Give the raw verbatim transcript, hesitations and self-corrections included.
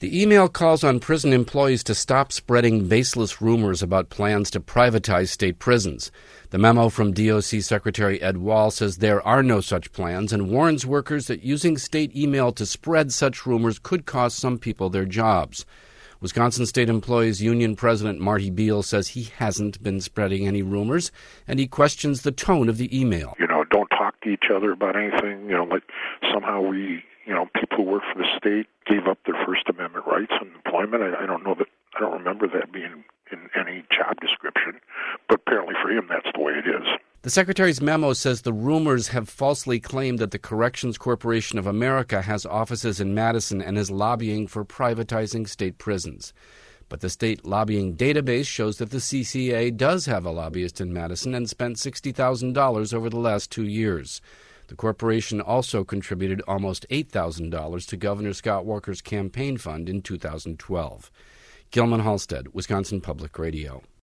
The email calls on prison employees to stop spreading baseless rumors about plans to privatize state prisons. The memo from D O C Secretary Ed Wall says there are no such plans and warns workers that using state email to spread such rumors could cost some people their jobs. Wisconsin State Employees Union President Marty Beal says he hasn't been spreading any rumors, and he questions the tone of the email. You know, don't talk to each other about anything, you know, like somehow we, you know, people who work for the state gave up their First Amendment rights on employment. I, I don't know that, I don't remember that being in any job description, but apparently for him that's the way it is. The Secretary's memo says the rumors have falsely claimed that the Corrections Corporation of America has offices in Madison and is lobbying for privatizing state prisons. But the state lobbying database shows that the C C A does have a lobbyist in Madison and spent sixty thousand dollars over the last two years. The corporation also contributed almost eight thousand dollars to Governor Scott Walker's campaign fund in two thousand twelve. Gilman Halstead, Wisconsin Public Radio.